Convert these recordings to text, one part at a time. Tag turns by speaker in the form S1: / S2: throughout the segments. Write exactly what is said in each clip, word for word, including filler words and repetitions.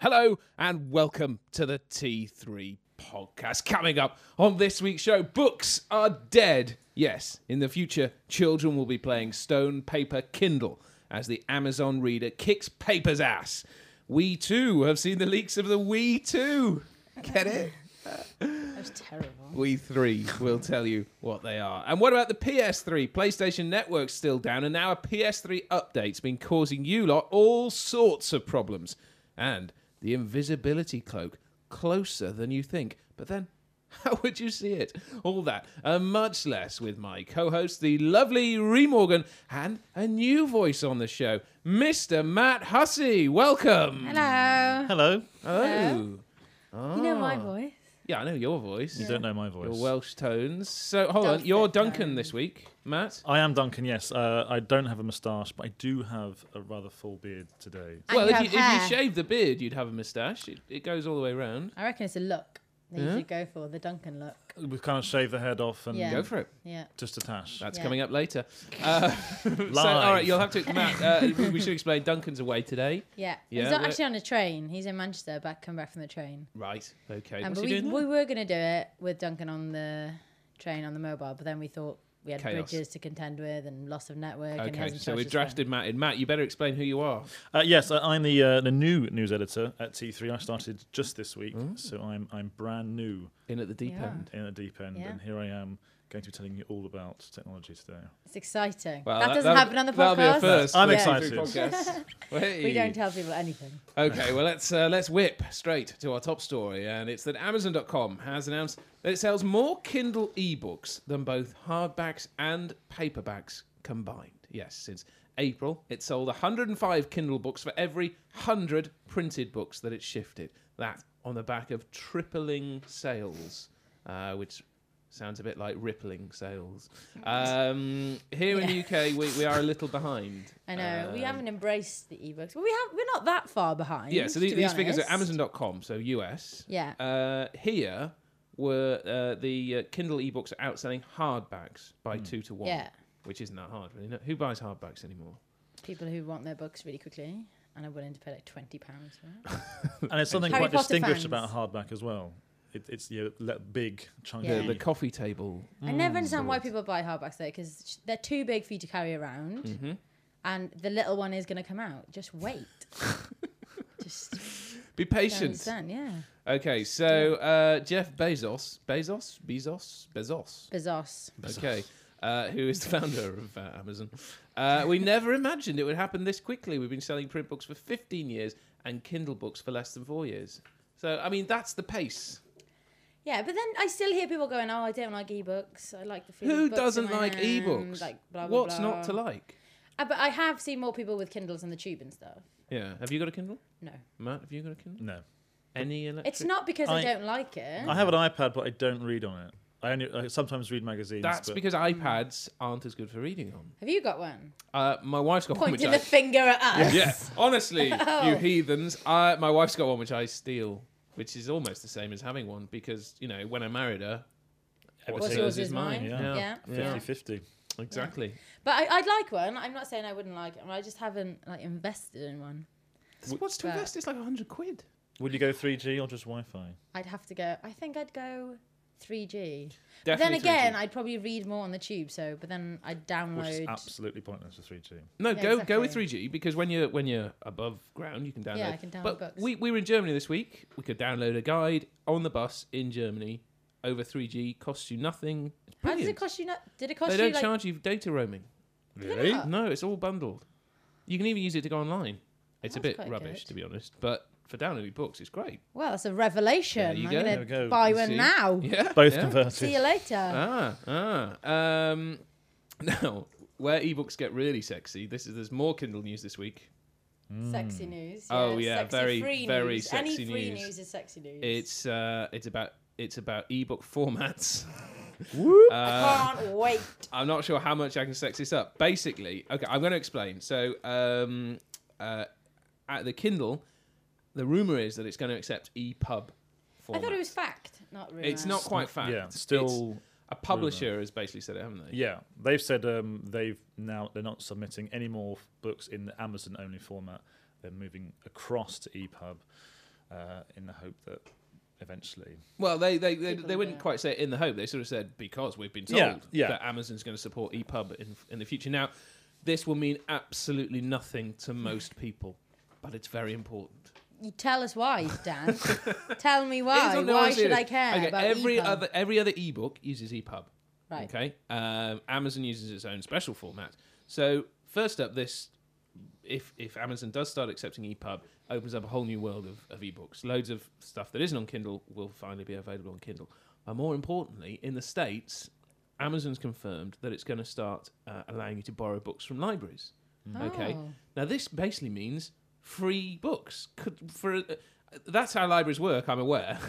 S1: Hello and welcome to the T three podcast. Coming up on this week's show, books are dead. Yes, in the future, children will be playing Stone, Paper, Kindle as the Amazon reader kicks paper's ass. We too have seen the leaks of the Wii two. Get it?
S2: That was terrible.
S1: We three will tell you what they are. And what about the P S three? PlayStation Network's still down, and now a P S three update's been causing you lot all sorts of problems. And the invisibility cloak, closer than you think. But then, how would you see it? All that, and much less with my co-host, the lovely Ree Morgan, and a new voice on the show, Mister Matt Hussey. Welcome.
S2: Hello.
S3: Hello.
S1: Oh.
S2: Hello. You know my
S1: Ah.
S2: voice.
S1: Yeah, I know your voice.
S3: You don't know my voice.
S1: Your Welsh tones. So, hold on.
S2: Dulcet
S1: You're Duncan
S2: tones.
S1: this week, Matt.
S3: I am Duncan, yes. Uh, I don't have a moustache, but I do have a rather full beard today.
S2: And
S1: Well,
S2: you
S1: if
S2: have
S1: you, if
S2: hair.
S1: you shave the beard, you'd have a moustache. It, it goes all the way around.
S2: I reckon it's a look that
S1: Yeah?
S2: you should go for, the Duncan look.
S3: We've kind of shaved the head off and
S2: Yeah.
S1: Go for it.
S2: Yeah.
S3: just attach.
S1: That's
S2: Yeah.
S1: coming up later. Uh, so,
S3: Live.
S1: all right, you'll have to, Matt, uh, we we should explain Duncan's away today.
S2: Yeah.
S1: Yeah,
S2: He's not
S1: we're-
S2: actually on a train. He's in Manchester, back come back from the train.
S1: Right, okay.
S2: Um,
S1: What's
S2: but
S1: he
S2: we,
S1: doing
S2: we
S1: there?
S2: were going to do it with Duncan on the train on the mobile, but then we thought we had
S1: Chaos.
S2: bridges to contend with and loss of network. and he
S1: Okay,
S2: hasn't
S1: so
S2: charged
S1: we've
S2: his phone.
S1: drafted Matt in. Matt, you better explain who you are.
S3: Uh, yes, uh, I'm the uh, the new news editor at T three. I started just this week,
S1: Mm.
S3: so I'm I'm brand new
S1: In at the deep
S2: Yeah.
S1: end.
S3: in the deep end,
S2: Yeah.
S3: and here I am going to be telling you all about technology today.
S2: It's exciting.
S1: Well,
S2: that
S1: that-
S2: doesn't
S1: that'll-
S2: happen on the
S1: that'll
S2: podcast.
S1: be a first.
S3: I'm
S1: for
S3: excited.
S1: T three podcast. Hey.
S2: We don't tell people anything.
S1: Okay, well let's uh, let's whip straight to our top story, and it's that Amazon dot com has announced that it sells more Kindle ebooks than both hardbacks and paperbacks combined. Yes, since April, it sold one hundred five Kindle books for every one hundred printed books that it shifted. That on the back of tripling sales, uh, which sounds a bit like rippling sales. Um, here in the
S2: Yeah.
S1: U K, we, we are a little behind.
S2: I know. we
S1: Um,
S2: haven't embraced the ebooks. Well, we have. We're not that far behind.
S1: Yeah, so
S2: to
S1: these,
S2: be
S1: these figures are
S2: honest.
S1: Amazon dot com, so U S.
S2: Yeah.
S1: Uh, here were uh, the uh, Kindle ebooks are outselling hardbacks by two to one.
S2: Yeah.
S1: Which isn't that hard, really. No, who buys hardbacks anymore?
S2: People who want their books really quickly and are willing to pay like twenty pounds for it.
S3: And there's something
S2: Harry
S3: quite
S2: Potter
S3: distinguished
S2: fans.
S3: about a hardback as well. It, it's you know, le- big, chunky.
S2: Yeah.
S1: The, the coffee table.
S2: I never
S1: Mm,
S2: understand why
S3: board.
S2: people buy hardbacks though, because they're too big for you to carry around,
S1: Mm-hmm.
S2: and the little one is going to come out. Just wait. Just
S1: Be
S2: don't
S1: patient.
S2: understand. Yeah.
S1: Okay, so uh, Jeff Bezos, Bezos, Bezos, Bezos.
S2: Bezos.
S1: Okay, uh, who is the founder of uh, Amazon? Uh, we never imagined it would happen this quickly. We've been selling print books for fifteen years and Kindle books for less than four years. So, I mean, that's the pace.
S2: Yeah, but then I still hear people going, "Oh, I don't like ebooks. I like the feel
S1: Who
S2: of books in
S1: doesn't
S2: my
S1: like
S2: hand,
S1: ebooks?
S2: Like blah blah
S1: What's
S2: blah."
S1: not to like?
S2: Uh, but I have seen more people with Kindles on the tube and stuff.
S1: Yeah. Have you got a Kindle?
S2: No,
S1: Matt, have you got a Kindle?
S3: No.
S1: Any electric?
S2: it's not because I,
S3: I-
S2: don't like it.
S3: I have an iPad, but I don't read on it. I only I sometimes read magazines.
S1: That's
S3: but
S1: because iPads aren't as good for reading on.
S2: Have you got one?
S1: Uh, my wife's got one which
S2: Pointing
S1: I...
S2: the finger at us.
S1: Yeah, honestly,
S2: Oh.
S1: you heathens. I, my wife's got one which I steal, which is almost the same as having one because, you know, when I married her,
S3: What's
S1: what's
S2: yours is mine.
S3: Yeah.
S2: Yeah.
S1: Yeah.
S3: fifty-fifty.
S1: Exactly.
S2: But I, I'd like one. I'm not saying I wouldn't like it. I just haven't like invested in one.
S1: What's to
S2: But-
S1: invest? It's like a hundred quid.
S3: Would you go three G or just Wi-Fi?
S2: I'd have to go. I think I'd go three G. But
S1: Definitely
S2: then again,
S1: three G.
S2: I'd probably read more on the tube. So, but then I'd
S3: Which is
S2: download.
S3: absolutely pointless for three G.
S1: No,
S2: Yeah,
S1: go go with
S2: exactly.
S1: three G because when you're when you're above ground, you can download.
S2: Yeah, I can download
S1: But
S2: books.
S1: we we were in Germany this week. We could download a guide on the bus in Germany over three G. Costs you nothing. It's
S2: How does
S1: brilliant.
S2: it cost you? Not, did it cost
S1: They
S2: you
S1: don't
S2: like?
S1: charge you data roaming.
S2: Really? not?
S1: No, it's all bundled. You can even use it to go online. It's a
S2: That's
S1: bit
S2: quite
S1: rubbish,
S2: good.
S1: to be honest. But for downloading books, it's great.
S2: Well, that's a revelation.
S1: There you
S2: I'm
S1: go.
S2: gonna
S3: There we go.
S2: buy
S1: You
S2: one
S1: see?
S2: now.
S1: Yeah.
S3: Both
S1: yeah.
S3: converted.
S2: See you later.
S1: Ah, ah. Um, now, where ebooks get really sexy, this is there's more Kindle news this week.
S2: Sexy news.
S1: Oh, yeah,
S2: sexy
S1: very,
S2: free
S1: very
S2: news.
S1: sexy
S2: Any free
S1: news.
S2: news is sexy news.
S1: It's uh, it's about it's about ebook formats.
S3: Whoop.
S1: Uh,
S2: I can't wait.
S1: I'm not sure how much I can sex this up. Basically, okay, I'm going to explain. So, um, uh, at the Kindle, the rumor is that it's going to accept E P U B format.
S2: I thought it was fact, not rumor.
S1: It's not quite fact.
S3: Yeah,
S1: It's-
S3: still.
S1: a publisher has basically said it, haven't they?
S3: Yeah, they've said um, they've now they're not submitting any more f- books in the Amazon only format. They're moving across to E P U B. uh, in the hope that eventually.
S1: Well, they they, they,
S2: People
S1: they
S2: do
S1: wouldn't
S2: it.
S1: quite say it in the hope. They sort of said because we've been told
S3: Yeah, yeah.
S1: that Amazon's going to support E P U B in, in the future. Now, this will mean absolutely nothing to most people, but it's very important.
S2: You tell us why, Dan. Tell me
S1: It's
S2: why.
S1: not- no,
S2: Why
S1: I'm
S2: should I
S1: serious.
S2: care
S1: Okay,
S2: about
S1: every
S2: E P U B?
S1: other every other ebook uses E P U B.
S2: Right.
S1: Okay. Um, Amazon uses its own special format. So first up, this if if Amazon does start accepting E P U B, opens up a whole new world of, of ebooks. Loads of stuff that isn't on Kindle will finally be available on Kindle. But more importantly, in the States, Amazon's confirmed that it's going to start uh, allowing you to borrow books from libraries. Okay.
S2: Oh.
S1: Now this basically means free books. Could, for uh, that's how libraries work. I'm aware.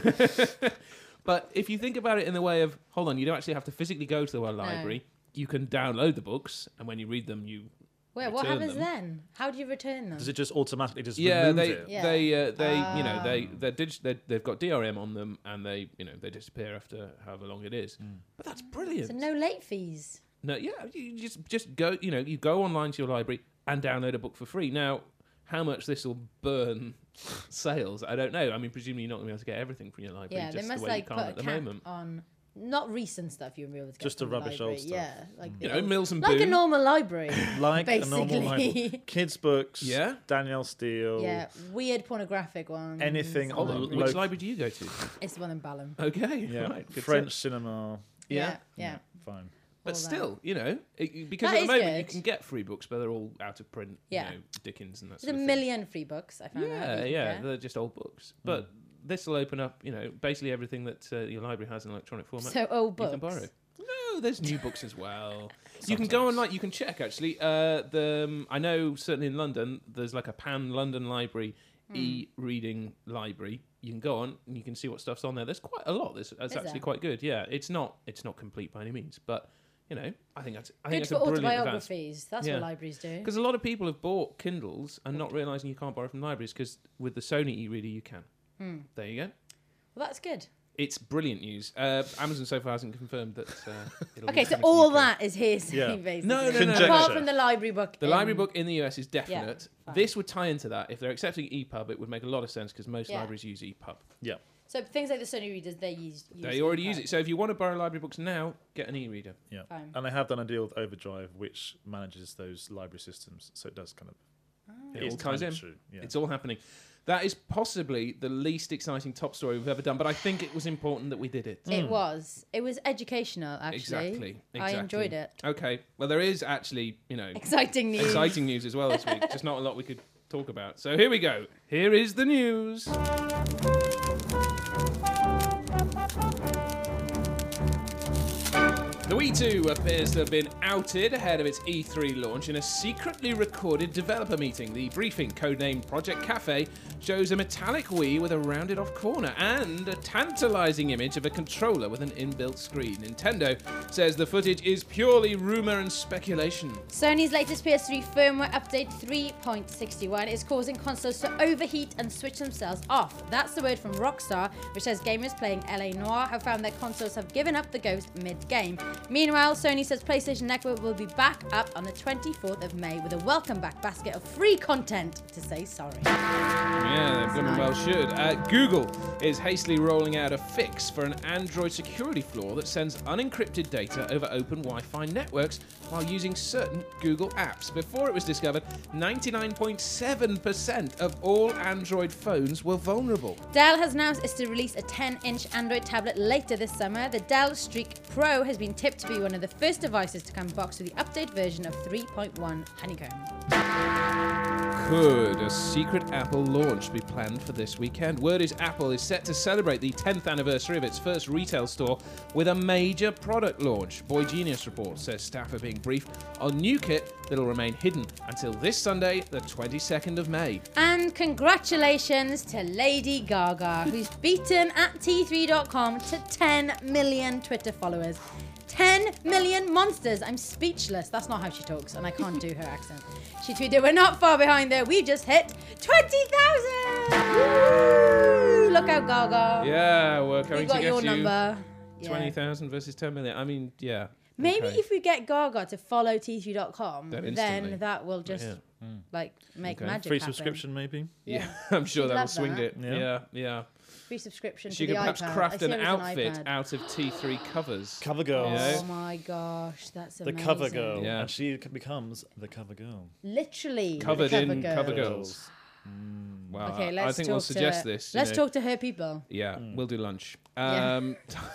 S1: But if you think about it in the way of, hold on, you don't actually have to physically go to the library. You can download the books, and when you read them, you
S2: Wait, what
S1: return
S2: happens
S1: them.
S2: then? How do you return them?
S3: Does it just automatically just
S1: Yeah,
S3: remove
S1: they
S3: it?
S2: Yeah.
S1: they uh, they you know they
S2: Ah.
S1: they're dig- they're, they've got D R M on them, and they you know they disappear after however long it is. But that's brilliant.
S2: So no late fees.
S1: No, yeah, you just just go. You know, you go online to your library and download a book for free. Now, how much this will burn sales, I don't know. I mean, presumably you're not going to be able to get everything from your library.
S2: Yeah,
S1: just
S2: they must
S1: the way
S2: like
S1: you
S2: put
S1: can't
S2: a
S1: at the
S2: cap
S1: moment.
S2: on not recent stuff you'll be able to get
S3: Just the
S2: from the
S3: rubbish
S2: library.
S3: old stuff.
S2: Yeah, like
S1: You
S2: the
S1: know,
S2: old-
S1: Mills and
S2: like a
S1: Boon.
S2: normal library.
S3: Like a normal
S2: Basically.
S3: library. Kids' books.
S1: Yeah?
S3: Danielle Steele.
S2: Yeah, weird pornographic ones.
S3: Anything
S1: Hold
S3: on
S1: on,
S3: the
S1: which
S3: lo-
S1: library do you go to?
S2: It's the one in Balham.
S1: Okay,
S3: Yeah.
S1: right, good
S3: French
S1: stuff.
S3: cinema.
S1: Yeah.
S2: Yeah, yeah.
S3: Fine.
S1: But
S2: all that.
S1: still, you know, it, because
S2: That
S1: at the
S2: is
S1: moment you
S2: good.
S1: can get free books, but they're all out of print.
S2: Yeah.
S1: You know, Dickens and that
S2: There's
S1: sort
S2: a
S1: of thing.
S2: million free books. I found out.
S1: Yeah,
S2: that you can
S1: yeah,
S2: get.
S1: they're just old books. But this will open up, you know, basically everything that uh, your library has in electronic format.
S2: So old
S1: you
S2: books.
S1: can borrow. No, there's new books as well. You can go online. You can check actually. Uh, the um, I know certainly in London, there's like a Pan London Library
S2: Hmm.
S1: e-reading library. You can go on and you can see what stuff's on there. There's quite a lot. There's, that's
S2: Is
S1: actually
S2: there?
S1: quite good. Yeah, it's not it's not complete by any means, but you know, I think that's I think
S2: Good
S1: it's
S2: for
S1: a brilliant advance.
S2: autobiographies. That's
S1: Yeah.
S2: what libraries do.
S1: Because a lot of people have bought Kindles and not realizing you can't borrow from libraries because with the Sony e-reader you can.
S2: Hmm.
S1: There you go.
S2: Well, that's good.
S1: It's brilliant news. Uh, Amazon so far hasn't confirmed that. Uh, it'll
S2: Okay,
S1: be
S2: so
S1: coming to
S2: all
S1: the U K.
S2: that is hearsay,
S3: Yeah.
S2: basically.
S1: No, no, no,
S3: Conjecture.
S2: Apart from the library book.
S1: The
S2: in-
S1: library book in the U S is definite.
S2: fine.
S1: This would tie into that. If they're accepting E P U B, it would make a lot of sense because most
S2: Yeah.
S1: libraries use E P U B.
S3: Yeah.
S2: So things like the Sony readers, they use. use
S1: They already
S2: E P U
S1: use
S2: B.
S1: it. So if you want to borrow library books now, get an e-reader.
S3: Yeah.
S2: Fine.
S3: And I have done a deal with Overdrive, which manages those library systems. So it does kind of.
S1: It
S3: is
S1: all ties
S3: kind of
S1: in.
S3: True. Yeah.
S1: It's all happening. That is possibly the least exciting top story we've ever done, but I think it was important that we did it.
S2: It was. It was educational, actually.
S1: Exactly.
S2: I
S1: exactly.
S2: enjoyed it.
S1: Okay. Well, there is actually, you know,
S2: Exciting news.
S1: exciting news as well this week. Just not a lot we could talk about. So here we go. Here is the news. The Wii two appears to have been outed ahead of its E three launch in a secretly recorded developer meeting. The briefing, codenamed Project Cafe, shows a metallic Wii with a rounded off corner and a tantalizing image of a controller with an inbuilt screen. Nintendo says the footage is purely rumor and speculation.
S2: Sony's latest P S three firmware update three point sixty-one is causing consoles to overheat and switch themselves off. That's the word from Rockstar, which says gamers playing L A Noire have found their consoles have given up the ghost mid-game. Meanwhile, Sony says PlayStation Network will be back up on the twenty-fourth of May with a welcome back basket of free content to say sorry.
S1: Yeah, they've done well should. Uh, Google is hastily rolling out a fix for an Android security flaw that sends unencrypted data over open Wi-Fi networks while using certain Google apps. Before it was discovered, ninety-nine point seven percent of all Android phones were vulnerable.
S2: Dell has announced it's to release a ten inch Android tablet later this summer. The Dell Streak Pro has been tipped to be one of the first devices to come boxed with the update version of three point one Honeycomb.
S1: Could a secret Apple launch be planned for this weekend? Word is Apple is set to celebrate the tenth anniversary of its first retail store with a major product launch. Boy Genius report says staff are being briefed on new kit that'll remain hidden until this Sunday, the twenty-second of May.
S2: And congratulations to Lady Gaga, who's beaten at T three dot com to ten million Twitter followers. ten million monsters. I'm speechless. That's not how she talks, and I can't do her accent. She tweeted, "We're not far behind there. We just hit twenty thousand. Woo! Look out, Gaga.
S1: Yeah, we're coming
S2: We got
S1: to
S2: your
S1: get you
S2: number. Yeah.
S1: twenty thousand versus ten million. I mean, yeah.
S2: Maybe
S1: okay.
S2: if we get Gaga to follow T three dot com,
S1: Then
S2: then,
S1: instantly.
S2: that will just
S1: Yeah.
S2: like make
S1: Okay.
S2: magic
S3: Free
S2: happen.
S3: subscription, maybe.
S1: Yeah, I'm sure
S2: She'd
S1: that'll
S2: love
S1: swing
S2: that.
S1: it.
S3: Yeah.
S1: Yeah, yeah.
S2: Free subscription
S1: She
S2: to
S1: could
S2: the
S1: perhaps
S2: iPad.
S1: craft
S2: I see
S1: an
S2: her as
S1: outfit
S2: iPad.
S1: out of T three covers.
S3: Cover girl.
S2: Oh
S1: Yeah.
S2: my gosh, that's
S3: The
S2: amazing.
S3: cover girl.
S1: Yeah.
S3: And she c- becomes the cover girl.
S2: Literally
S1: Covered
S2: the cover
S1: in
S2: girl.
S1: cover girls. Wow,
S2: Okay,
S1: I-
S2: let's
S1: I think
S2: talk
S1: we'll suggest
S2: to,
S1: this. you
S2: Let's
S1: know.
S2: talk to her people.
S1: Yeah, we'll do lunch.
S2: Yeah.
S1: Um,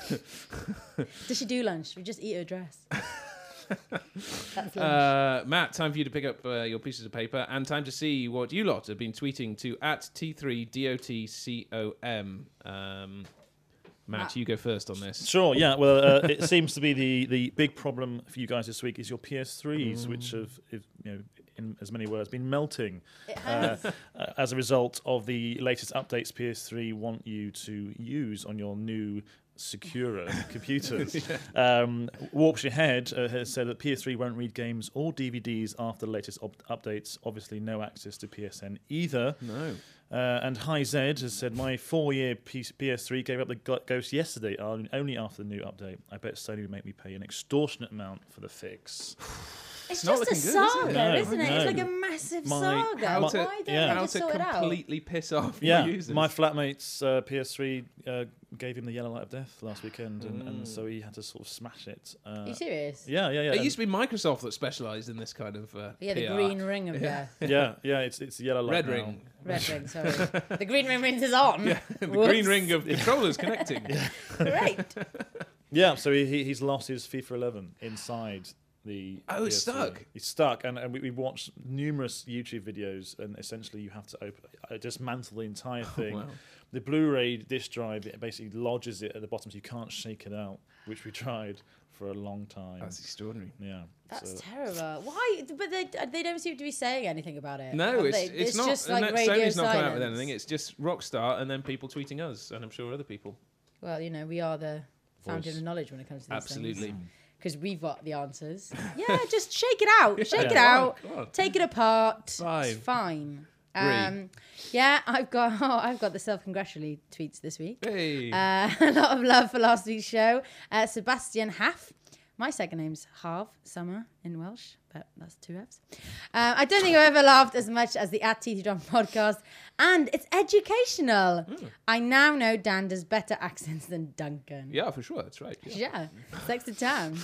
S2: Does she do lunch? We just eat her dress. That's lunch.
S1: uh, Matt, time for you to pick up uh, your pieces of paper and time to see what you lot have been tweeting to at T three D O T C O M. Um, Matt,
S2: Matt.
S1: you go first on this.
S3: Sure, yeah. Well, uh, it seems to be the, the big problem for you guys this week is your P S threes, which have, if, you know, in as many words, been melting
S2: It
S3: uh,
S2: has.
S3: uh, as a result of the latest updates P S three want you to use on your new Secura computers. um, Warpshire Head uh, has said that P S three won't read games or D V Ds after the latest op- updates. Obviously, no access to P S N either.
S1: No.
S3: Uh, and Hi Z has said, my four-year P- PS3 gave up the go- ghost yesterday, uh, only after the new update. I bet Sony would make me pay an extortionate amount for the fix.
S2: It's
S1: not
S2: just a
S1: looking good, is it?
S2: saga,
S3: No,
S2: isn't it? It's
S3: no.
S2: like a massive
S3: My-
S2: saga.
S3: how
S2: Why
S3: to-
S2: don't
S3: yeah.
S2: they
S1: How
S2: just
S1: to
S2: sort it out?
S1: completely piss off
S3: Yeah,
S1: your users.
S3: my flatmate's uh, P S three uh, gave him the yellow light of death last weekend, and, and so he had to sort of smash it. Uh,
S2: Are you serious?
S3: yeah, yeah, yeah.
S1: It
S3: and-
S1: used to be Microsoft that specialised in this kind of uh,
S2: Yeah, the
S1: P R.
S2: green ring of death.
S3: yeah, yeah. It's it's the yellow light
S1: Red
S3: now.
S1: ring.
S2: Red ring, sorry. The green ring means is on.
S1: Yeah, the
S2: Whoops.
S1: green ring of controllers connecting.
S2: Great.
S3: Yeah, so he, he he's lost his FIFA eleven inside the.
S1: Oh, it's
S3: P S three.
S1: stuck?
S3: He's stuck, and, and we, we watched numerous YouTube videos, and essentially you have to open, uh, dismantle the entire thing.
S1: wow.
S3: The Blu-ray disc drive, it basically lodges it at the bottom, so you can't shake it out, which we tried for a long time.
S1: That's extraordinary.
S3: yeah.
S2: That's
S3: so-
S2: terrible. Why? But they they don't seem to be saying anything about it.
S1: No,
S2: have
S1: it's,
S2: they?
S1: it's, not.
S2: just like
S1: and
S2: radio
S1: Sony's not
S2: silence.
S1: come out with anything. It's just Rockstar and then people tweeting us, and I'm sure other people.
S2: Well, you know, we are the fountain
S3: Voice.
S2: of knowledge when it comes to these
S1: Absolutely.
S2: Because we've got the answers. Yeah, just shake it out. Shake it
S3: Yeah.
S2: out.
S1: Come on.
S2: Take it apart.
S1: Five.
S2: It's fine.
S1: Three.
S2: Um, yeah, I've got oh, I've got the self-congratulatory tweets this week.
S1: Hey.
S2: Uh, a lot of love for last week's show. Uh, Sebastian Haff. My second name's Harv, summer in Welsh, but that's two F's. Um, I don't think I've ever laughed as much as the At T T Drum podcast, and it's educational. I now know Dan does better accents than Duncan.
S1: yeah, for sure. That's right. Yeah.
S2: Yeah, sex to town.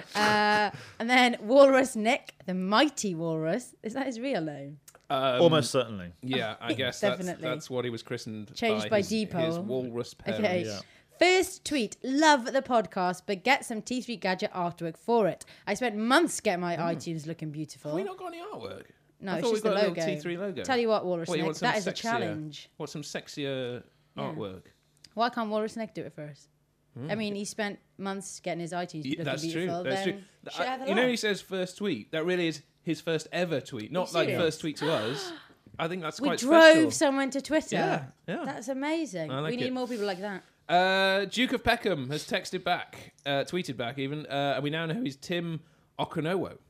S2: Uh, and then Walrus Nick, the mighty Walrus. Is that his real name?
S1: Um,
S3: Almost certainly.
S1: Yeah, I guess that's,
S2: Definitely.
S1: that's what he was christened.
S2: Changed by
S1: his,
S2: Depot.
S1: his walrus parents.
S2: Okay.
S3: Yeah.
S2: First tweet, love the podcast, but get some T three Gadget artwork for it. I spent months getting my iTunes looking beautiful.
S1: Have we not got any artwork?
S2: no,
S1: I
S2: it's
S1: thought we
S2: just the
S1: got a little
S2: logo.
S1: T three logo.
S2: Tell you what, Walrus
S1: What, you
S2: Nick,
S1: want some
S2: that is a
S1: sexier-
S2: challenge.
S1: What's some sexier
S2: Yeah.
S1: artwork?
S2: Why can't Walrus Nick do it for us? I mean, he spent months getting his iTunes
S1: Yeah,
S2: looking
S1: that's true.
S2: beautiful.
S1: That's
S2: then
S1: true.
S2: share
S1: I-
S2: the
S1: you know,
S2: love.
S1: he says first tweet. That really is his first ever tweet, not like
S2: serious?
S1: first tweet to us. I think that's
S2: we
S1: quite
S2: drove
S1: special.
S2: someone to Twitter.
S1: Yeah, yeah.
S2: That's amazing.
S1: I like
S2: we need
S1: it.
S2: more people like that.
S1: Uh, Duke of Peckham has texted back, uh, tweeted back even, uh, and we now know who he's Tim Okunowo.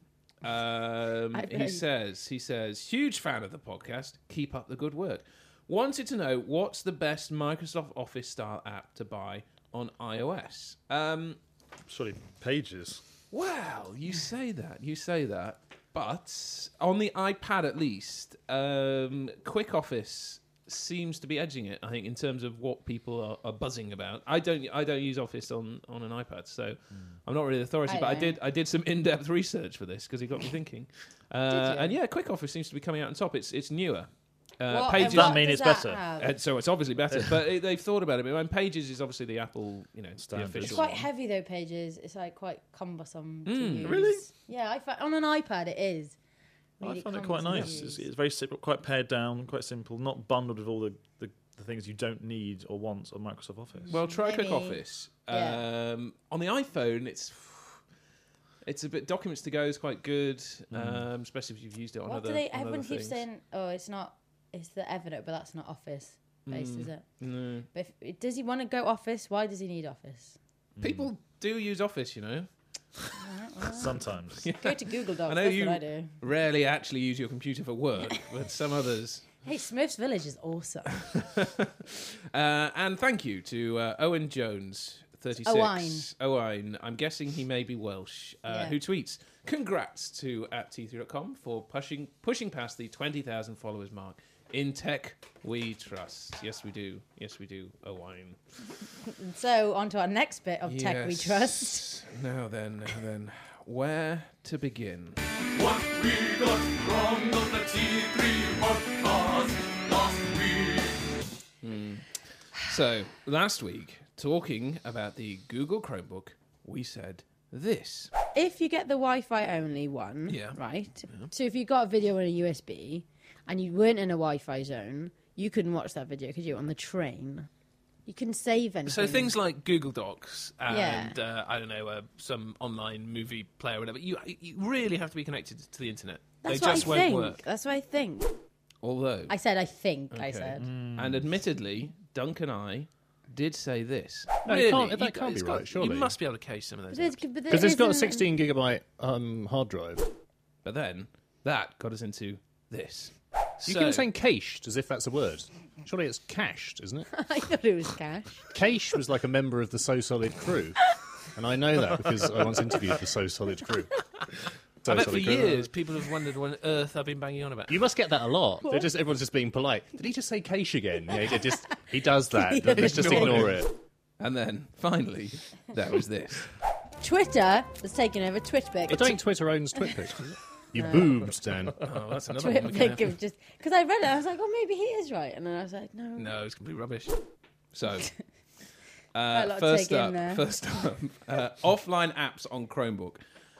S1: Um,
S2: I
S1: he
S2: bet.
S1: says, he says, huge fan of the podcast. Keep up the good work. Wanted to know what's the best Microsoft Office style app to buy on iOS. Um,
S3: Sorry, pages.
S1: well, you say that, you say that, but on the iPad at least, um, Quick Office seems to be edging it. I think in terms of what people are, are buzzing about. I don't, I don't use Office on, on an iPad, so I'm not really the authority.
S2: I
S1: but I
S2: don't.
S1: did, I did some in-depth research for this because it got me thinking. Uh,
S2: you?
S1: and yeah, Quick Office seems to be coming out on top. It's, it's newer. Uh,
S2: What-
S1: Pages.
S3: Does that
S2: what
S3: mean
S2: does
S3: it's
S2: that
S3: better?
S2: have?
S1: and so it's obviously better, but it, they've thought about it. But when Pages is obviously the Apple, you know,
S3: Standard.
S1: the
S2: It's
S1: official.
S2: quite
S1: one.
S2: heavy though, Pages. It's like quite cumbersome to
S1: Mm,
S2: use.
S3: really?
S2: Yeah, I find on an iPad it is. Really
S3: I find it quite
S2: cumbersome to
S3: nice. It's,
S2: use.
S3: it's very simple, quite pared down, quite simple, not bundled with all the, the, the things you don't need or want on Microsoft Office.
S1: Well, try Quick
S2: Maybe.
S1: Office.
S2: Yeah.
S1: Um, on the iPhone, it's it's a bit documents to go is quite good, um, especially if you've used it on
S2: What
S1: other.
S2: do they?
S1: on
S2: Everyone
S1: other
S2: keeps
S1: things.
S2: saying, "Oh, it's not. It's the Evernote, but that's not Office based,
S1: Mm.
S2: is it?"
S1: No.
S2: But if, does he want to go Office? Why does he need Office?
S1: People do use Office, you know.
S2: Alright, well,
S3: Sometimes.
S2: go to Google Docs.
S1: I know
S2: that's
S1: you-
S2: what I do.
S1: Rarely actually use your computer for work, but some others.
S2: Hey, Smurfs Village is awesome.
S1: Uh, and thank you to uh, Owen Jones, thirty-six.
S2: Owain.
S1: Owain. I'm guessing he may be Welsh. Uh,
S2: Yeah.
S1: Who tweets? congrats to at T three dot com for pushing pushing past the twenty thousand followers mark. In tech, we trust. Yes, we do. Yes, we do. Owain.
S2: So, on to our next bit of tech we
S1: Yes.
S2: trust.
S1: Now then, now then, where to begin?
S4: What we got wrong on the T three podcast last week.
S1: So, last week, talking about the Google Chromebook, we said this.
S2: If you get the Wi-Fi only one,
S1: Yeah.
S2: right? So if you got a video on a U S B and you weren't in a Wi-Fi zone, you couldn't watch that video, could you? On the train, you couldn't save anything.
S5: So things like Google Docs and
S2: Yeah.
S5: uh, I don't know uh, some online movie player or whatever, you you really have to be connected to the internet.
S2: That's
S5: they
S2: what
S5: just
S2: I
S5: won't
S2: think.
S5: work.
S2: That's what I think.
S1: Although,
S2: I said I think. I
S1: Okay.
S2: said.
S1: and admittedly, Dunk and I did say this.
S6: No, it
S5: Really?
S6: can't, that
S5: You-
S6: can't be
S5: it's got-
S6: right, surely.
S5: You must be able to cache some of those.
S2: But there's-
S5: apps.
S2: but there
S6: Because it's got a
S2: isn't-
S6: sixteen gigabyte um, hard drive.
S1: But then, that got us into this.
S6: You
S1: So-
S6: keep saying cached as if that's a word. Surely it's cached, isn't it?
S2: I thought it was cash.
S6: Cache was like a member of the So Solid crew. And I know that because I once interviewed the So Solid crew. So
S5: I bet for
S6: Solid crew.
S5: years people have wondered what on earth I've been banging on about.
S6: You must get that a lot. They're just everyone's just being polite. Did he just say cache again? Yeah, he just he does that. Let's just ignore it.
S1: And then, finally, there was this.
S2: Twitter has taken over Twitpic.
S6: I don't think Twitter owns TwitPic. You boobed, Dan.
S5: Oh, that's another one. we're gonna
S2: Twitpic
S5: have
S2: of just because I read it, I was like, oh, maybe he is right, and then I was like, no.
S5: to- No, it's complete rubbish.
S1: So,
S2: Quite a
S1: uh,
S2: lot to
S1: first
S2: take in
S1: up,
S2: there.
S1: first up, uh, offline apps on Chromebook.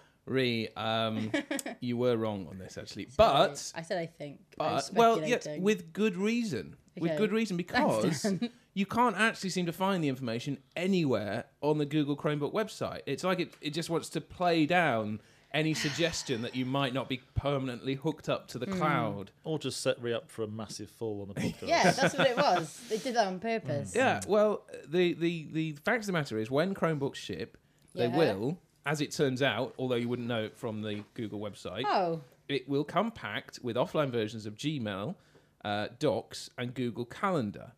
S1: Re, um, you were wrong on this actually, but
S2: I said I think. I was
S1: but well, yeah,
S2: speculating.
S1: with good reason. With
S2: Okay.
S1: good reason, because
S2: Dan.
S1: you can't actually seem to find the information anywhere on the Google Chromebook website. It's like it, it just wants to play down any suggestion that you might not be permanently hooked up to the
S2: Hmm.
S1: cloud.
S3: Or just set me up for a massive fall on the podcast.
S2: Yeah, that's what it was. They did that on purpose.
S1: Yeah, well, the, the, the fact of the matter is, when Chromebooks ship, they
S2: Yeah.
S1: will, as it turns out, although you wouldn't know it from the Google website,
S2: Oh,
S1: it will come packed with offline versions of Gmail, uh, Docs, and Google Calendar.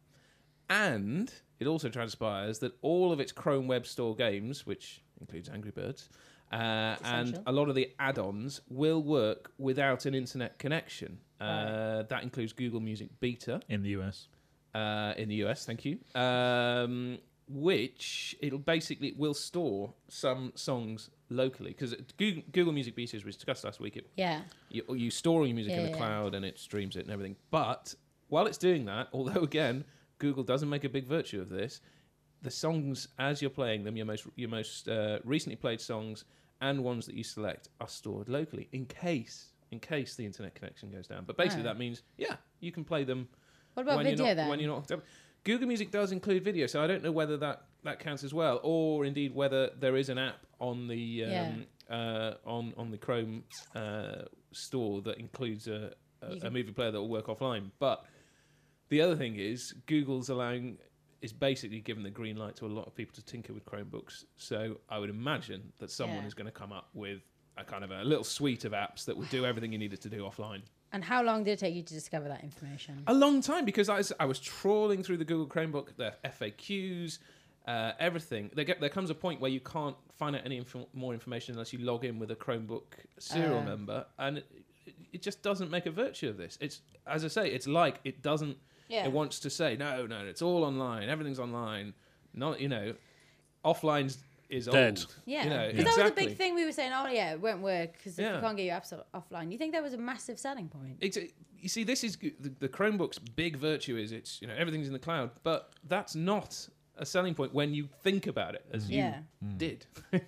S1: And it also transpires that all of its Chrome Web Store games, which includes Angry Birds, uh, and
S2: Essential.
S1: a lot of the add-ons will work without an internet connection. Uh, That includes Google Music Beta
S3: In the U S.
S1: uh, in the U S. Thank you. Um, which it'll basically will store some songs locally because Google, Google Music Beta, as we discussed last week, it,
S2: yeah.
S1: you, you store your music in
S2: Yeah,
S1: the
S2: yeah.
S1: cloud and it streams it and everything. But while it's doing that, although again Google doesn't make a big virtue of this, the songs as you're playing them, your most your most uh, recently played songs and ones that you select are stored locally in case in case the internet connection goes down. But basically,
S2: Oh.
S1: that means yeah, you can play them
S2: What about
S1: when
S2: video
S1: you're not,
S2: then?
S1: when you're not hooked up. Google Music does include video, so I don't know whether that, that counts as well, or indeed whether there is an app on the um, uh, on on the Chrome uh, store that includes a, a,
S2: You
S1: a
S2: can-
S1: movie player that will work offline. But the other thing is Google's allowing is basically giving the green light to a lot of people to tinker with Chromebooks. So I would imagine that someone
S2: Yeah.
S1: is going to come up with a kind of a little suite of apps that will do everything you needed to do offline.
S2: And how long did it take you to discover that information?
S1: A long time, because I was, I was trawling through the Google Chromebook, the F A Qs, uh, everything. There, get, there comes a point where you can't find out any inf- more information unless you log in with a Chromebook serial
S2: Uh.
S1: number, and it, it, it just doesn't make a virtue of this. It's, as I say, it's like it doesn't.
S2: Yeah.
S1: It wants to say no, no, it's all online. Everything's online. Not, you know, offline is
S3: Dead.
S1: old.
S2: Yeah,
S1: you know,
S2: because that was
S1: exactly.
S2: a big thing we were saying. Oh yeah, it won't work because if
S1: Yeah.
S2: you can't get your apps o- offline. You think that was a massive selling point?
S1: It's, you see, this is g- the, the Chromebook's big virtue is it's you know everything's in the cloud, but that's not a selling point when you think about it as you
S2: Yeah.
S1: did.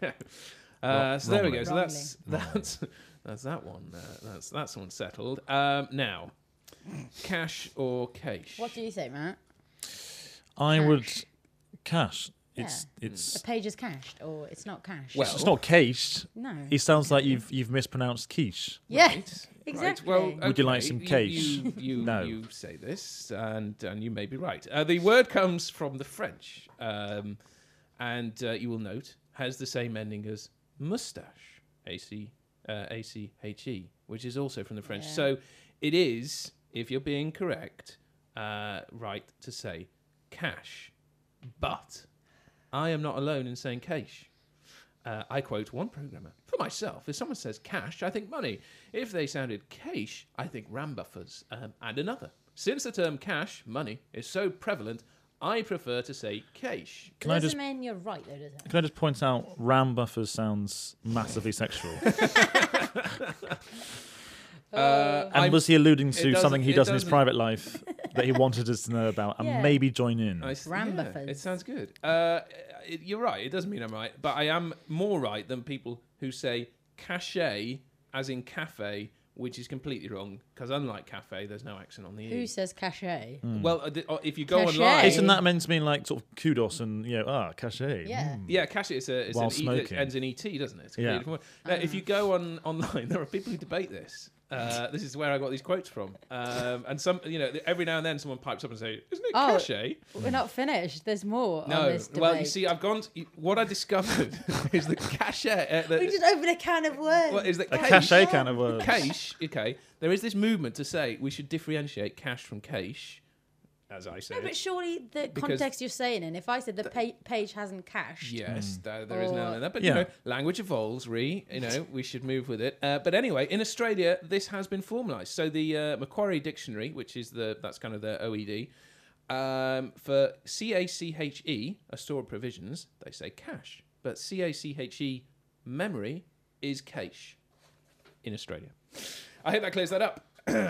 S1: uh, so there we go. So
S2: Wrongly.
S1: that's that's that's that one. Uh, that's that's one settled. Um, now, cache or cache?
S2: What do you say, Matt?
S3: I would cache.
S2: Yeah.
S3: It's
S2: The
S3: it's
S2: page is cached, or it's not cached.
S1: Well-
S3: it's not cached.
S2: no.
S3: It sounds like you've you've mispronounced quiche.
S2: yeah,
S1: Right,
S2: exactly.
S1: Right. Well,
S3: Would you like
S1: okay,
S3: some
S1: you-
S3: cache?
S1: You, you,
S3: No.
S1: you say this, and and you may be right. Uh, the word comes from the French, um, and uh, you will note has the same ending as moustache, A C uh, A C H E, which is also from the French.
S2: Yeah.
S1: So it is, if you're being correct, uh, right to say cache, but I am not alone in saying cache. Uh, I quote one programmer. For myself, if someone says cash, I think money. If they sounded cash, I think rambuffers. Um, and another. Since the term cash, money, is so prevalent, I prefer to say cash.
S2: It
S3: Can I
S2: doesn't
S3: just
S2: mean you're right, though, does it?
S3: can I just point out ram buffers sounds massively sexual?
S1: Uh,
S3: And
S1: I'm-
S3: was he alluding
S1: it
S3: to
S1: doesn't-
S3: something he
S1: it
S3: does in his
S1: doesn't-
S3: private life that he wanted us to know about and
S2: Yeah.
S3: maybe join in?
S1: I s-
S2: Rambuffers.
S1: yeah, it sounds good. Uh, it, you're right. It doesn't mean I'm right, but I am more right than people who say cachet as in cafe, which is completely wrong. Because unlike cafe, there's no accent on the
S2: Who
S1: e.
S2: says cachet?
S1: Well, uh, the- uh, if you go
S2: Cachet.
S1: online,
S3: Isn't that meant to mean like sort of kudos and you know ah cachet?
S2: Yeah.
S3: Mm.
S1: yeah, cachet is a it's
S3: While
S1: an e, it
S3: smoking.
S1: ends in et, doesn't it? It's
S3: Yeah.
S1: completely different. Now, if you go on online, there are people who debate this. Uh, this is where I got these quotes from. Um, and some, you know, every now and then someone pipes up and say, "Isn't it
S2: Oh,
S1: cachet?"
S2: We're not finished. There's more on
S1: No.
S2: this debate.
S1: Well, you see, I've gone. To, what I discovered is that cachet. Uh, that-
S2: we just opened a can of worms.
S1: Well, is that
S3: A
S1: cash?
S3: cachet kind of word.
S1: Cash, okay. There is this movement to say we should differentiate cash from cash, as I say.
S2: No, but surely the
S1: Because-
S2: context you're saying in, if I said the pa- page hasn't cached,
S1: Yes, there, there is an
S2: Or-
S1: element of that. But,
S3: Yeah.
S1: you know, language evolves, re, you know, we should move with it. Uh, but anyway, in Australia, this has been formalised. So the uh, Macquarie Dictionary, which is the, that's kind of the O E D, um, for C A C H E, a store of provisions, they say cash. But C A C H E, memory, is cash in Australia. I hope that clears that up.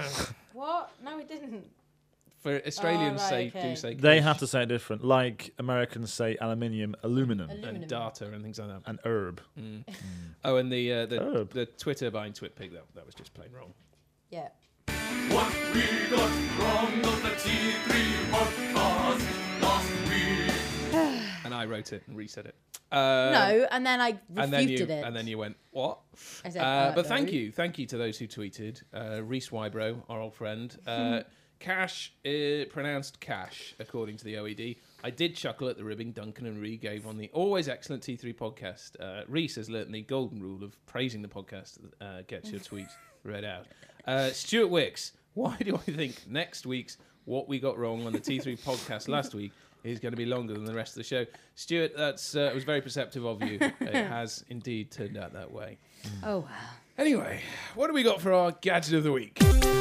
S2: what? No, it didn't.
S1: For Australians,
S2: Oh, right,
S1: say
S2: okay.
S1: do say
S3: They
S1: cash
S3: have to say it different, like Americans say aluminium, aluminum,
S2: Aluminum.
S1: and data and things like that.
S3: and herb.
S1: Oh, and the uh, the,
S3: Herb.
S1: the Twitter buying TwitPig, that, that was just plain wrong.
S2: Yeah.
S4: What we got wrong on the T three podcast last week.
S1: And I wrote it and reset it. Uh,
S2: no, and then I
S1: and then you
S2: refuted it.
S1: and then you went what?
S2: I said,
S1: Uh,
S2: uh,
S1: but thank
S2: no.
S1: you, thank you to those who tweeted. Uh, Reese Wybro, our old friend. Uh, cash, uh, pronounced cash, according to the O E D. I did chuckle at the ribbing Duncan and Ree gave on the always excellent T three podcast. Uh, Reese has learnt the golden rule of praising the podcast that uh, gets your tweets read out. Uh, Stuart Wicks, why do I think next week's What We Got Wrong on the T three podcast last week is going to be longer than the rest of the show? Stuart, that's uh, was very perceptive of you. It has indeed turned out that way.
S2: Oh, wow.
S1: Anyway, what do we got for our gadget of the week?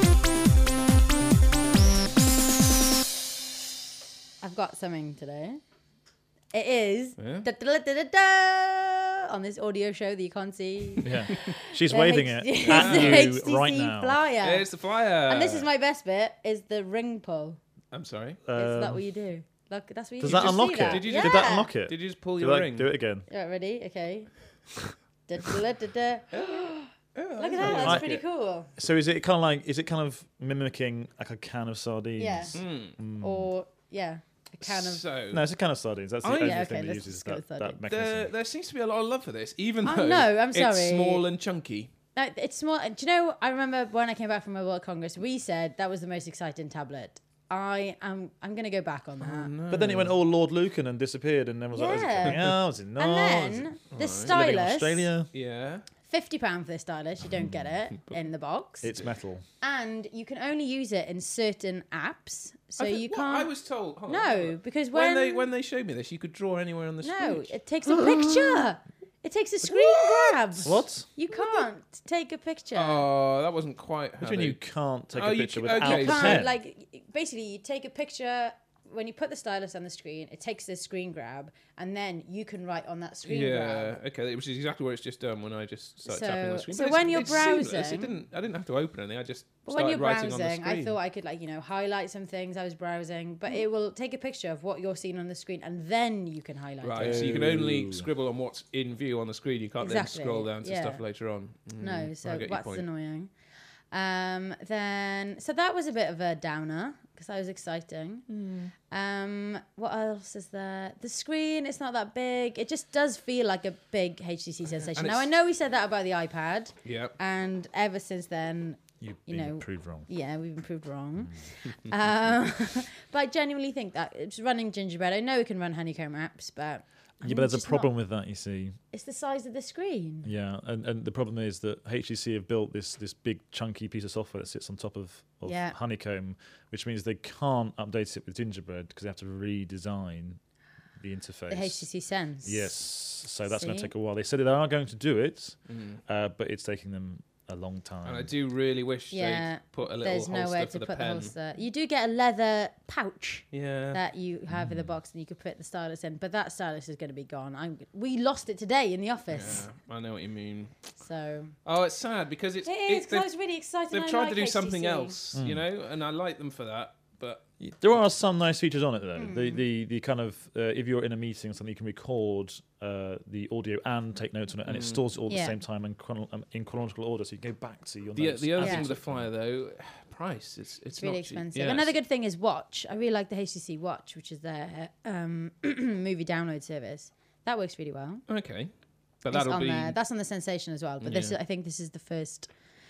S2: I've got something today. It is
S1: Yeah?
S2: da, da, da, da, da, on this audio show that you can't see.
S3: Yeah, she's
S2: The
S3: waving
S2: H-
S3: it
S2: it's
S3: at
S2: the
S3: you
S2: H T C
S3: right now.
S2: flyer.
S1: It's the flyer.
S2: and this is my best bit, is the ring pull.
S1: I'm sorry.
S2: Is that
S3: Um,
S2: what you do? Look, that's what you
S3: Does
S2: do.
S3: that
S2: You
S3: unlock
S2: see
S3: it?
S2: that?
S1: Did you
S2: yeah.
S1: just-
S3: Did that unlock it?
S1: Did you just pull
S3: Do
S1: your
S3: that-
S1: ring?
S3: Do it again.
S2: Yeah, ready? Okay. Da, da, da, da. Look at that,
S1: I
S2: that's
S3: like
S2: pretty
S1: it.
S2: cool.
S3: So is it kind of like? Is it kind of mimicking like a can of sardines?
S2: Yeah.
S1: Mm.
S2: Or, yeah, a can of...
S1: So
S3: No, it's a can of sardines. That's the
S1: Oh,
S3: only
S1: yeah,
S3: thing
S2: okay,
S3: that
S2: let's
S3: uses
S2: just go with
S3: that, that
S2: sardines.
S1: there,
S3: mechanism.
S1: there seems to be a lot of love for this, even
S2: I
S1: though
S2: know, I'm
S1: it's
S2: sorry.
S1: small and chunky.
S2: No, it's small. Do you know, I remember when I came back from my World Congress, we said that was the most exciting tablet. I am I'm going to go back on that.
S3: But then it went all Lord Lucan and disappeared, and then was like, is it
S2: Yeah.
S3: coming out? Is it not?
S2: And
S3: Is it-
S2: then the
S3: living in
S2: stylus,
S3: Australia.
S1: Yeah.
S2: fifty pounds for this stylus, you don't get it in the box.
S3: It's metal.
S2: And you can only use it in certain apps. So
S1: I thi-
S2: you
S1: what?
S2: can't...
S1: I was told. hold on,
S2: No,
S1: hold on.
S2: because
S1: when,
S2: when...
S1: they when they showed me this, you could draw anywhere on the
S2: No,
S1: screen.
S2: it takes a picture. It takes a screen grab.
S3: What?
S2: You can't take a picture.
S1: Oh, that wasn't quite.
S3: Which
S1: how
S3: one
S1: they-
S3: you can't take
S1: Oh,
S3: a
S1: you
S3: picture
S1: c-
S3: without
S1: okay,
S2: You
S3: the
S1: so-
S2: can't,
S3: pen?
S2: like, basically, you take a picture when you put the stylus on the screen. It takes the screen grab, and then you can write on that screen
S1: Yeah.
S2: grab.
S1: Okay, which is exactly what it's just done when I just started tapping on the
S2: So-
S1: screen.
S2: so
S1: But it's-
S2: when you're
S1: it's seamless.
S2: browsing-
S1: it didn't. I didn't have to open anything. I just
S2: But
S1: started
S2: when you're
S1: writing on the
S2: browsing,
S1: screen.
S2: I thought I could, like, you know, highlight some things I was browsing, but it will take a picture of what you're seeing on the screen, and then you can highlight
S1: Right,
S2: it.
S1: so you can only
S3: Oh.
S1: scribble on what's in view on the screen. You can't
S2: Exactly,
S1: then scroll down to
S2: yeah.
S1: stuff later on. Mm,
S2: No,
S1: I
S2: so
S1: get your
S2: that's
S1: point.
S2: annoying. Um, then, so that was a bit of a downer because that was exciting. Um, what else is there? The screen, it's not that big. It just does feel like a big H T C sensation.
S1: And
S2: Now, I
S1: it's-
S2: know we said that about the iPad,
S1: Yeah.
S2: and ever since then,
S3: You've
S2: you
S3: been
S2: know,
S3: proved wrong.
S2: yeah, we've been proved wrong. um, but I genuinely think that it's running Gingerbread. I know it can run Honeycomb apps, but I
S3: Yeah,
S2: mean,
S3: but there's a
S2: it's just
S3: problem
S2: not-
S3: with that, you see.
S2: It's the size of the screen.
S3: Yeah, and, and the problem is that H T C have built this this big chunky piece of software that sits on top of, of
S2: Yeah.
S3: Honeycomb, which means they can't update it with Gingerbread because they have to redesign the interface.
S2: The H T C Sense.
S3: Yes, so that's going to
S2: See?
S3: take a while. They said they are going to do it,
S1: Mm.
S3: uh, but it's taking them a long time.
S1: And I do really wish
S2: Yeah,
S1: they'd put a little
S2: There's
S1: holster
S2: nowhere
S1: for
S2: to
S1: the
S2: put the
S1: pen.
S2: holster. You do get a leather pouch
S1: Yeah.
S2: that you have in the box, and you could put the stylus in. But that stylus is going to be gone. I'm, we lost it today in the office.
S1: Yeah, I know what you mean.
S2: So
S1: Oh, it's sad because it's,
S2: it
S1: it's
S2: is. 'Cause I
S1: they've,
S2: was really excited.
S1: they've
S2: and I
S1: tried
S2: like
S1: to do
S2: H T C.
S1: something else,
S3: Mm.
S1: you know, and I like them for that. But
S3: There are some nice features on it though.
S2: Hmm.
S3: The, the the kind of uh, if you're in a meeting or something, you can record uh, the audio and take notes on it, and it
S1: Mm.
S3: stores it all at
S2: Yeah.
S3: the same time in, chrono- um, in chronological order, so you can go back to your
S1: the
S3: notes.
S1: the other
S3: as
S1: thing
S3: you
S1: with the
S3: took them.
S1: Fire though, price. It's it's,
S2: It's really
S1: not cheap.
S2: expensive.
S1: Yes.
S2: Another good thing is Watch. I really like the H T C Watch, which is their um, movie download service. That works really well.
S1: Okay, but
S2: It's
S1: that'll
S2: on
S1: be
S2: there. That's on the Sensation as well. But this, is,
S1: Yeah.
S2: I think, this is the first.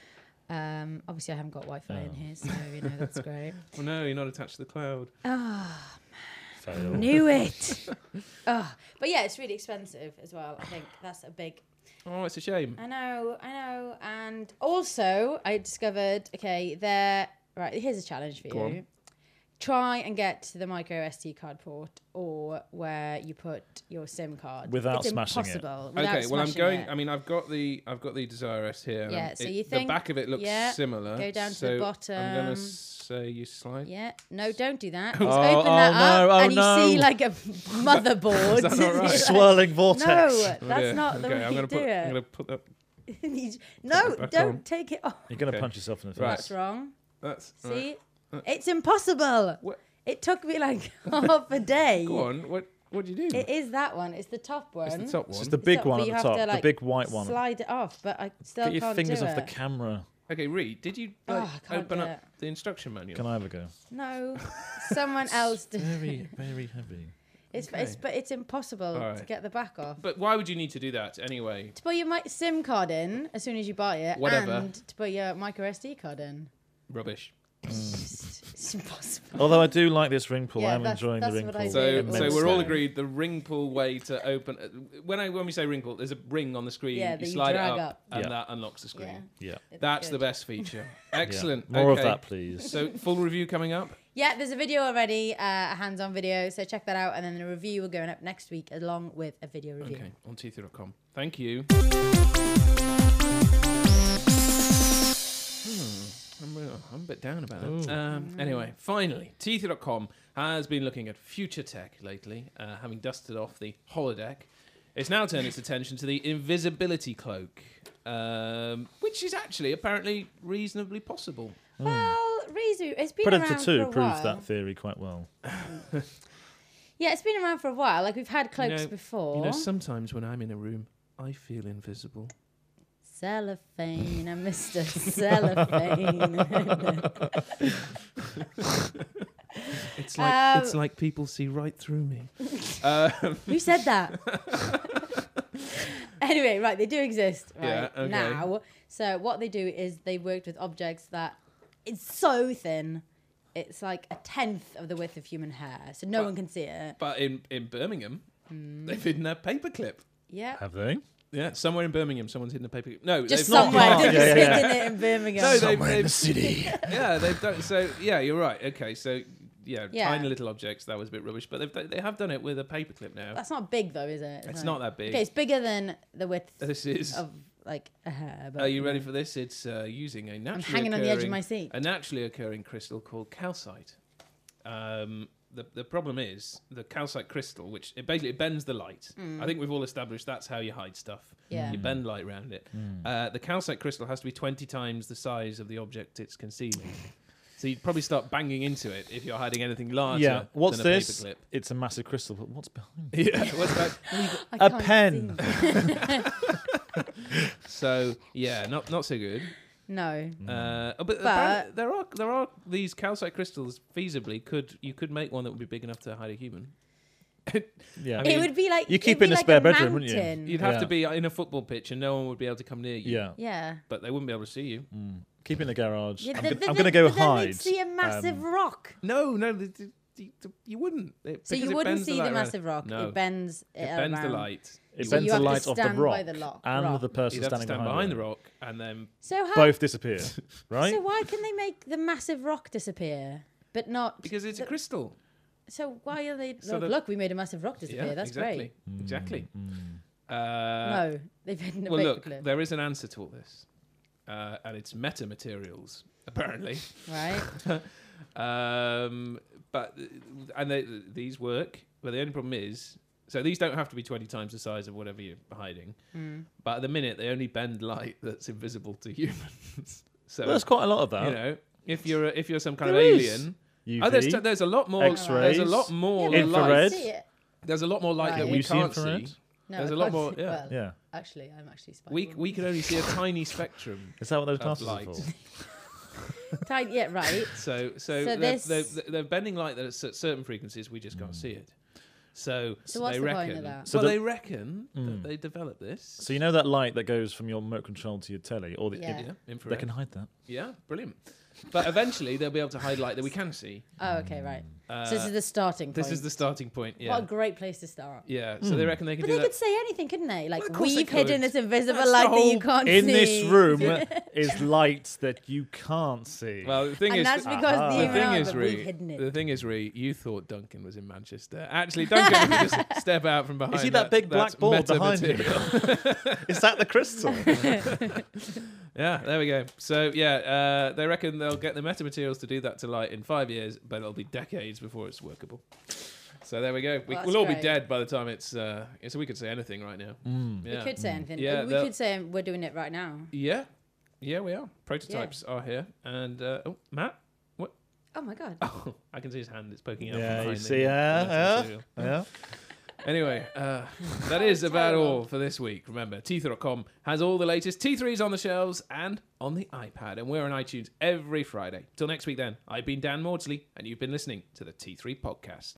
S2: Um, obviously, I haven't got Wi-Fi in
S3: Oh.
S2: here, so you know that's great.
S1: well, no, you're not attached to the cloud.
S2: Ah,
S3: Fail.
S2: knew it. oh, but yeah, it's really expensive as well. I think that's a big.
S1: Oh, it's a shame.
S2: I know, I know, and also I discovered. Okay, there. Right, here's a challenge for
S1: Go
S2: you.
S1: on.
S2: Try and get to the micro S D card port, or where you put your SIM card
S3: Without
S2: it's
S3: smashing it.
S2: impossible. Without
S1: Okay, well, I'm
S2: smashing
S1: going.
S2: it.
S1: I mean, I've got the I've got the Desire S here. and
S2: Yeah,
S1: I'm-
S2: so
S1: it-
S2: you
S1: the
S2: think-
S1: back of it looks
S2: yeah,
S1: similar.
S2: go down to
S1: so
S2: the bottom.
S1: I'm gonna say you slide.
S2: Yeah, no, don't do that.
S3: Oh,
S2: Just open
S3: oh,
S2: that
S3: no,
S2: up,
S3: oh,
S2: and you
S3: no.
S2: see like a motherboard.
S1: Is that not right?
S2: Like-
S3: Swirling vortex.
S2: No,
S1: Oh,
S2: that's
S1: dear.
S2: not the
S1: okay,
S2: way
S1: I'm
S2: you
S1: gonna
S2: do
S1: put,
S2: it.
S1: I'm gonna put that.
S2: You- no,
S1: it back
S2: don't
S1: on.
S2: take it off.
S3: You're going to
S1: Okay.
S3: punch yourself in the face.
S1: Right.
S2: That's wrong.
S1: That's
S2: See,
S1: right.
S2: it's impossible.
S1: What?
S2: It took me like half a day.
S1: Go on. What what do you do?
S2: It is that one. It's the top one.
S1: It's the top
S3: This
S1: one.
S3: is the big
S2: Stop,
S3: one
S2: but
S3: at
S2: you
S3: the
S2: have
S3: top,
S2: to,
S3: the
S2: like,
S3: big white one.
S2: Slide it off, but I still
S3: Get your
S2: can't
S3: fingers
S2: do
S3: off
S2: it.
S3: the camera.
S1: Okay, Reed, did you
S2: Oh,
S1: like,
S2: I can't
S1: open
S2: do
S1: up
S2: it.
S1: the instruction manual?
S3: Can I have a go?
S2: No, someone else did.
S3: Very, very heavy.
S2: It's,
S1: Okay.
S2: it's but it's impossible
S1: All right.
S2: to get the back off.
S1: But why would you need to do that anyway?
S2: To put your mi- SIM card in as soon as you buy it,
S1: Whatever.
S2: and to put your micro S D card in.
S1: Rubbish.
S2: It's, it's impossible.
S3: Although I do like this ring pull.
S2: Yeah,
S3: I'm
S2: that's-
S3: enjoying
S2: that's
S3: the ring
S2: what
S3: pull.
S2: I
S1: So,
S2: do.
S1: so
S2: Immensely.
S1: we're all agreed the ring pull way to open. Uh, when I when we say ring pull, there's a ring on the screen.
S2: Yeah,
S1: you
S2: that you
S1: slide it
S2: drag
S1: up,
S2: up.
S1: and
S3: Yeah.
S1: that unlocks the screen.
S2: Yeah.
S3: Yeah.
S2: it's
S1: That's
S2: good.
S1: the best feature.
S3: Yeah.
S1: Excellent.
S3: More
S1: Okay.
S3: of that, please.
S1: So full review coming up.
S2: Yeah, there's a video already, uh, a hands-on video. So check that out, and then the review will go up next week along with a video review.
S1: Okay, on T three dot com. Thank you. Hmm, I'm, uh, I'm a bit down about it. Um, anyway, finally, T three dot com has been looking at future tech lately, uh, having dusted off the holodeck. It's now turned its attention to the invisibility cloak, um, which is actually apparently reasonably possible.
S2: Well, Rizu, it's been
S3: Predator
S2: around for
S3: two
S2: a
S3: proved
S2: while.
S3: that theory quite well.
S2: Yeah, it's been around for a while. Like we've had cloaks
S1: know-
S2: before.
S1: You know, sometimes when I'm in a room, I feel invisible.
S2: Cellophane, I'm Mister Cellophane.
S1: It's like it's
S2: Um,
S1: like people see right through me. um,
S2: Who said that? Anyway, right, they do exist right
S1: Yeah, okay.
S2: now. So what they do is they worked with objects that it's so thin, it's like a tenth of the width of human hair, so no
S1: But-
S2: one can see it.
S1: but in, in Birmingham,
S2: Hmm.
S1: they've hidden a paperclip.
S2: Yeah,
S3: Have they?
S1: Yeah, somewhere in Birmingham, someone's hidden a paperclip. No,
S2: just
S1: they've not
S2: somewhere.
S3: not-
S2: They're
S3: yeah,
S2: just
S3: yeah,
S2: hidden it in Birmingham.
S1: No, they-
S3: Somewhere in
S1: they've-
S3: the city.
S1: yeah, they've done. So yeah, you're right. Okay, so yeah,
S2: Yeah.
S1: tiny little objects. That was a bit rubbish, but they've they have done it with a paperclip now.
S2: That's not big though, is it?
S1: It's not that big.
S2: Okay, it's bigger than the width
S1: This is.
S2: of like a hair. But,
S1: Are you ready
S2: know.
S1: for this? It's uh, using a naturally
S2: I'm hanging on the edge of
S1: occurring-
S2: my seat.
S1: a naturally occurring crystal called calcite. Um, the the problem is the calcite crystal, which it basically it bends the light. I think we've all established that's how you hide stuff.
S2: Mm. Yeah.
S1: You bend light around it. Uh, the calcite crystal has to be twenty times the size of the object it's concealing. So you'd probably start banging into it if you're hiding anything larger.
S3: Yeah. What's
S1: than a
S3: this?
S1: paperclip.
S3: It's a massive crystal, but what's behind it?
S1: Yeah. What's that?
S2: I
S3: A
S2: can't
S3: pen.
S2: see.
S1: So yeah, not not so good.
S2: No.
S1: Uh, oh, but,
S2: But-
S1: apparently there are there are these calcite crystals. Feasibly, could you could make one that would be big enough to hide a human?
S3: Yeah.
S1: I mean,
S2: It would be like
S3: you
S2: it'd
S3: keep
S2: be
S3: it in a
S2: like
S3: spare bedroom, wouldn't you?
S2: mountain.
S1: You'd have
S3: Yeah.
S1: to be in a football pitch, and no one would be able to come near you.
S3: yeah.
S2: Yeah.
S1: But they wouldn't be able to see you.
S3: Mm. Keep it in the garage.
S2: Yeah,
S3: I'm,
S2: th-
S3: gonna,
S2: th-
S3: I'm
S2: th-
S3: gonna go
S2: but then
S3: hide.
S2: They'd see a massive
S3: um,
S2: rock.
S1: No, no, the, the, the, the- you wouldn't. It,
S2: So
S1: because
S2: you
S1: it
S2: wouldn't
S1: bends
S2: see
S1: light
S2: the
S1: around-
S2: massive rock.
S1: No.
S2: It bends it,
S1: It bends the
S2: around.
S1: light.
S3: It
S2: So
S3: bends
S2: you
S3: the
S2: have to
S3: light of the
S2: stand by
S3: rock
S2: the lock-
S3: and
S2: rock.
S3: the person
S1: You'd have to
S3: standing
S1: stand
S3: behind,
S1: behind the
S3: it.
S1: rock, and then
S2: So how?
S3: Both disappear, right?
S2: So why can they make the massive rock disappear, but not?
S1: because it's a
S2: the-
S1: crystal.
S2: So why are they?
S1: So
S2: look,
S1: the-
S2: look, we made a massive rock disappear.
S1: Yeah,
S2: That's
S1: exactly.
S2: great.
S1: Exactly. Uh,
S2: No, they've hidden a
S1: Well, look,
S2: paperclip.
S1: there is an answer to all this, uh, and it's metamaterials, apparently.
S2: Right?
S1: um, but and they, these work, but the only problem is, so these don't have to be twenty times the size of whatever you're hiding.
S2: Mm.
S1: But at the minute, they only bend light that's invisible to humans. So
S3: Well, there's quite a lot of that.
S1: you know, if you're a, if you're some kind
S3: There
S1: of
S3: is.
S1: alien,
S3: U V,
S1: oh, there's, there's a lot more.
S3: X-rays,
S1: There's a lot more
S2: Yeah, but
S1: light.
S3: infrared.
S2: See it.
S1: There's a lot more light
S2: Right.
S1: that we
S3: You see
S1: can't
S3: infrared?
S1: see.
S2: No,
S1: There's
S2: I
S1: a lot
S2: can't
S1: more-
S2: see-
S1: yeah.
S2: Well,
S3: Yeah.
S2: actually, I'm actually spying.
S1: We we can only see a tiny spectrum.
S3: Is that what those
S1: of
S3: glasses are
S1: light.
S3: for?
S2: Tiny, yeah, right.
S1: So so,
S2: So
S1: they're,
S2: this-
S1: they're, they're bending light that at cer- certain frequencies we just can't see it. So,
S2: So what's
S1: they
S2: the point
S1: reckon.
S2: of that?
S3: So
S1: well,
S3: the-
S1: they reckon
S3: Mm.
S1: that they developed this.
S3: So you know that light that goes from your remote control to your telly, or the,
S2: Yeah.
S1: Yeah,
S3: they
S1: infrared.
S3: can hide that.
S1: Yeah, brilliant. But eventually they'll be able to hide light that we can see.
S2: Oh, okay, right.
S1: Uh,
S2: so this is the starting point.
S1: this is the starting point. Yeah.
S2: What a great place to start.
S1: Yeah. So they reckon they can
S2: But
S1: do
S2: they
S1: that.
S2: could say anything, couldn't they? Like,
S1: Well, of course they
S2: we've hidden
S1: could.
S2: this invisible
S1: That's the
S2: light that you
S1: whole-
S2: can't
S3: In
S2: see.
S3: this room is light that you can't see.
S1: Well, the thing
S2: And
S1: is,
S2: that's
S1: the
S2: because
S3: Aha.
S2: the
S3: The
S1: thing
S2: amount
S1: is,
S2: that
S1: Ree,
S2: we've hidden it.
S1: the thing is, Ree, you thought Duncan was in Manchester. Actually, Duncan can just step out from behind.
S3: see that big black
S1: that's
S3: board behind you?
S1: metamaterial.
S3: Is that the crystal?
S1: Yeah, there we go. So yeah, uh, they reckon they'll get the metamaterials to do that to light in five years, but it'll be decades before it's workable. So there we go. We,
S2: Well,
S1: we'll
S2: that's
S1: all be
S2: great.
S1: dead by the time it's. Uh, so we could say anything right now.
S3: Mm.
S1: Yeah.
S2: We could say anything.
S1: Yeah,
S2: we
S1: they'll-
S2: could say we're doing it right now.
S1: Yeah, yeah, we are. Prototypes are here, and uh, oh, Matt.
S2: Oh my god.
S1: Oh, I can see his hand. It's poking out.
S3: Yeah,
S1: from
S3: you
S1: behind
S3: see,
S1: the,
S3: yeah,
S1: the
S3: yeah.
S1: metamaterial.
S3: yeah.
S1: Anyway, uh, that is about
S2: Terrible.
S1: all for this week. Remember, T three dot com has all the latest T threes on the shelves and on the iPad, and we're on iTunes every Friday. Till next week, then, I've been Dan Maudsley, and you've been listening to the T three Podcast.